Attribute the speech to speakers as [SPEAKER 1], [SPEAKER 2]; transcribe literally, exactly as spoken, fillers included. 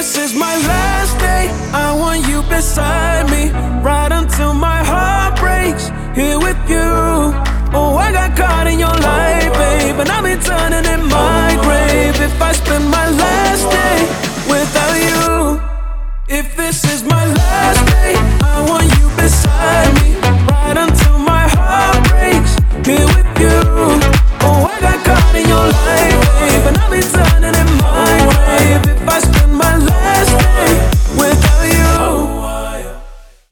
[SPEAKER 1] this is my last day, I want you beside me, right until my heart breaks, here with you. Oh, I got caught in your life, babe, and I'm turning in my grave if I spend my last day without you. If this is my last day, I want